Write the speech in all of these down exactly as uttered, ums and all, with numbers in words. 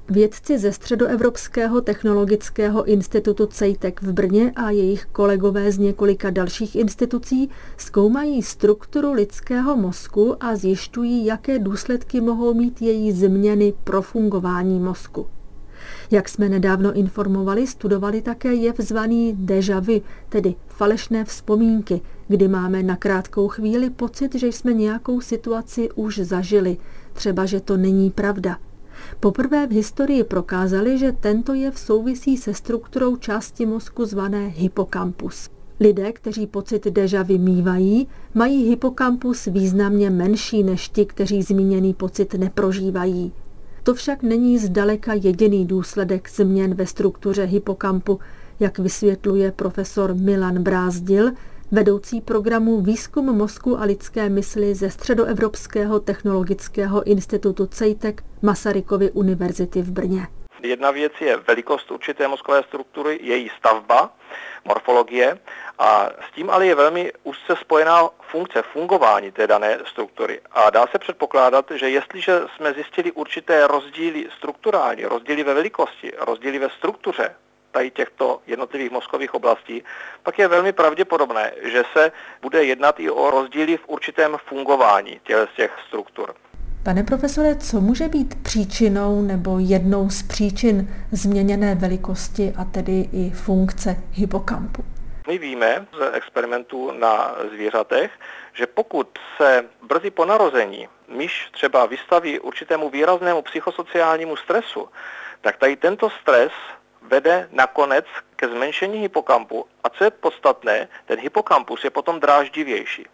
Vědci ze Středoevropského technologického institutu CEITEC v Brně a jejich kolegové z několika dalších institucí zkoumají strukturu lidského mozku a zjišťují, jaké důsledky mohou mít její změny pro fungování mozku. Jak jsme nedávno informovali, studovali také jev zvaný déjà vu, tedy falešné vzpomínky, kdy máme na krátkou chvíli pocit, že jsme nějakou situaci už zažili, třeba že to není pravda. Poprvé v historii prokázali, že tento jev souvisí se strukturou části mozku zvané hypokampus. Lidé, kteří pocit déjà vu mívají, mají hypokampus významně menší než ti, kteří zmíněný pocit neprožívají. To však není zdaleka jediný důsledek změn ve struktuře hypokampu, jak vysvětluje profesor Milan Brázdil, vedoucí programu Výzkum mozku a lidské mysli ze Středoevropského technologického institutu CEITEC Masarykovy univerzity v Brně. Jedna věc je velikost určité mozkové struktury, její stavba, morfologie, a s tím ale je velmi úzce spojená funkce, fungování té dané struktury. A dá se předpokládat, že jestliže jsme zjistili určité rozdíly strukturální, rozdíly ve velikosti, rozdíly ve struktuře tady těchto jednotlivých mozkových oblastí, pak je velmi pravděpodobné, že se bude jednat i o rozdíly v určitém fungování těch struktur. Pane profesore, co může být příčinou nebo jednou z příčin změněné velikosti a tedy i funkce hypokampu? My víme z experimentů na zvířatech, že pokud se brzy po narození myš třeba vystaví určitému výraznému psychosociálnímu stresu, tak tady tento stres vede nakonec ke zmenšení hypokampu a co je podstatné, ten hypokampus je potom dráždivější.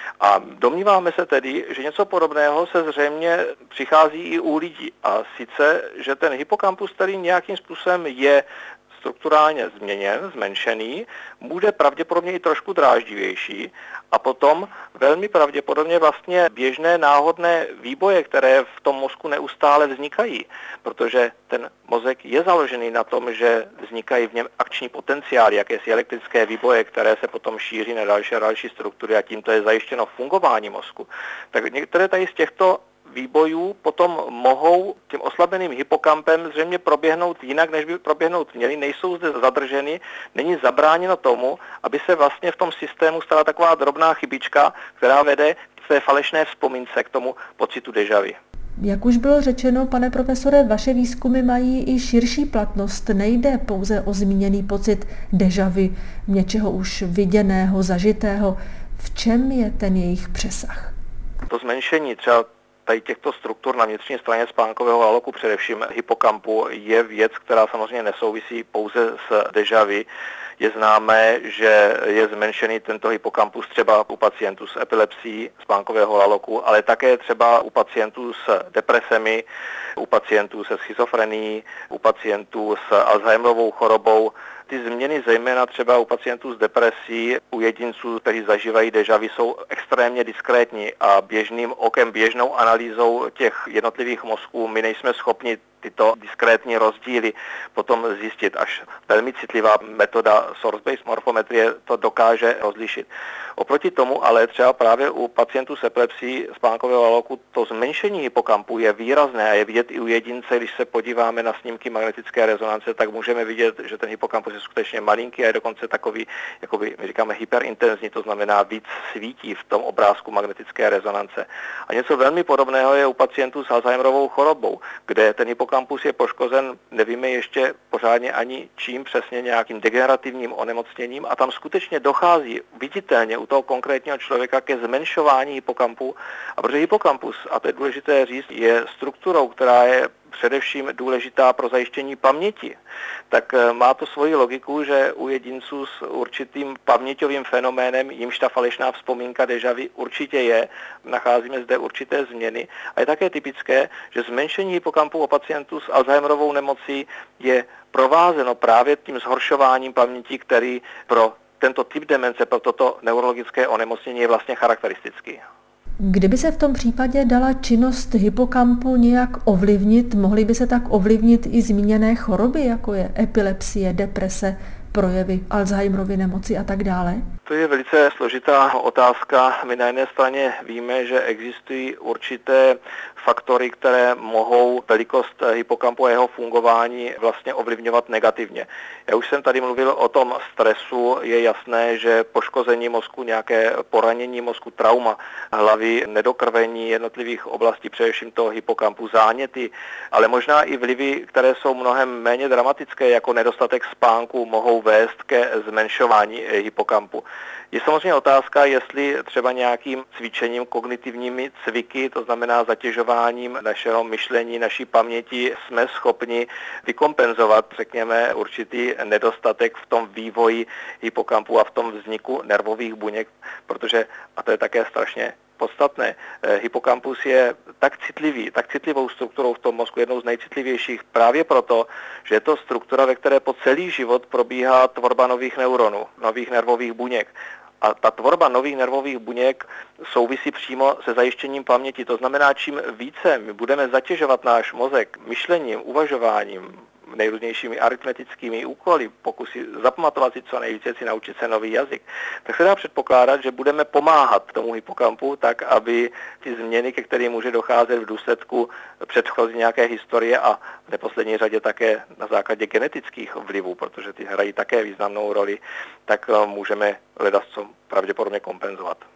A domníváme se tedy, že něco podobného se zřejmě přichází i u lidí. A sice, že ten hypokampus, který nějakým způsobem je strukturálně změněn, zmenšený, bude pravděpodobně i trošku dráždivější a potom velmi pravděpodobně vlastně běžné náhodné výboje, které v tom mozku neustále vznikají, protože ten mozek je založený na tom, že vznikají v něm akční potenciály, jakési elektrické výboje, které se potom šíří na další a další struktury a tímto je zajištěno fungování mozku. Tak některé tady z těchto výbojů potom mohou tím oslabeným hypokampem zřejmě proběhnout jinak, než by proběhnout měly, nejsou zde zadrženy, není zabráněno tomu, aby se vlastně v tom systému stala taková drobná chybička, která vede k té falešné vzpomínce, k tomu pocitu déjà vu. Jak už bylo řečeno, pane profesore, vaše výzkumy mají i širší platnost. Nejde pouze o zmíněný pocit déjà vu, něčeho už viděného, zažitého. V čem je ten jejich přesah? To zmenšení třeba tady těchto struktur na vnitřní straně spánkového laloku, především hypokampu, je věc, která samozřejmě nesouvisí pouze s déjà vu. Je známé, že je zmenšený tento hypokampus třeba u pacientů s epilepsií spánkového laloku, ale také třeba u pacientů s depresemi, u pacientů se schizofrenií, u pacientů s Alzheimerovou chorobou. Ty změny zejména třeba u pacientů s depresí, u jedinců, kteří zažívají déjà vu, jsou extrémně diskrétní a běžným okem, běžnou analýzou těch jednotlivých mozků my nejsme schopni tyto diskrétní rozdíly potom zjistit. Až velmi citlivá metoda source-based morfometrie to dokáže rozlišit. Oproti tomu ale třeba právě u pacientů s epilepsií spánkového laloku to zmenšení hypokampu je výrazné a je vidět i u jedince. Když se podíváme na snímky magnetické rezonance, tak můžeme vidět, že ten hypokampus je skutečně malinký a je dokonce takový, jakoby my říkáme hyperintenzní, to znamená víc svítí v tom obrázku magnetické rezonance. A něco velmi podobného je u pacientů s Alzheimerovou chorobou, kde ten hypokampus je poškozen, nevíme ještě pořádně ani čím přesně, nějakým degenerativním onemocněním a tam skutečně dochází viditelně u toho konkrétního člověka ke zmenšování hypokampu. A protože hypokampus, a to je důležité říct, je strukturou, která je především důležitá pro zajištění paměti, tak má to svoji logiku, že u jedinců s určitým paměťovým fenoménem, jimž ta falešná vzpomínka déjà vu určitě je, nacházíme zde určité změny. A je také typické, že zmenšení hypokampu u pacientů s Alzheimerovou nemocí je provázeno právě tím zhoršováním paměti, který pro tento typ demence, pro toto neurologické onemocnění je vlastně charakteristický. Kdyby se v tom případě dala činnost hypokampu nějak ovlivnit, mohly by se tak ovlivnit i zmíněné choroby, jako je epilepsie, deprese, projevy Alzheimerovy nemoci a tak dále? To je velice složitá otázka. My na jedné straně víme, že existují určité faktory, které mohou velikost hypokampu a jeho fungování vlastně ovlivňovat negativně. Já už jsem tady mluvil o tom stresu. Je jasné, že poškození mozku, nějaké poranění mozku, trauma hlavy, nedokrvení jednotlivých oblastí, především toho hypokampu, záněty, ale možná i vlivy, které jsou mnohem méně dramatické, jako nedostatek spánku, mohou vést ke zmenšování hypokampu. Je samozřejmě otázka, jestli třeba nějakým cvičením, kognitivními cviky, to znamená zatěžováním našeho myšlení, naší paměti, jsme schopni vykompenzovat, řekněme, určitý nedostatek v tom vývoji hypokampu a v tom vzniku nervových buněk, protože, a to je také strašně podstatné, hypokampus je tak citlivý, tak citlivou strukturou v tom mozku, jednou z nejcitlivějších právě proto, že je to struktura, ve které po celý život probíhá tvorba nových neuronů, nových nervových buněk. A ta tvorba nových nervových buněk souvisí přímo se zajištěním paměti. To znamená, čím více my budeme zatěžovat náš mozek myšlením, uvažováním, nejrůznějšími aritmetickými úkoly, pokusy zapamatovat si co nejvíce, si naučit se nový jazyk, tak se dá předpokládat, že budeme pomáhat tomu hypokampu tak, aby ty změny, ke kterým může docházet v důsledku předchozí nějaké historie a v neposlední řadě také na základě genetických vlivů, protože ty hrají také významnou roli, tak můžeme hledat co pravděpodobně kompenzovat.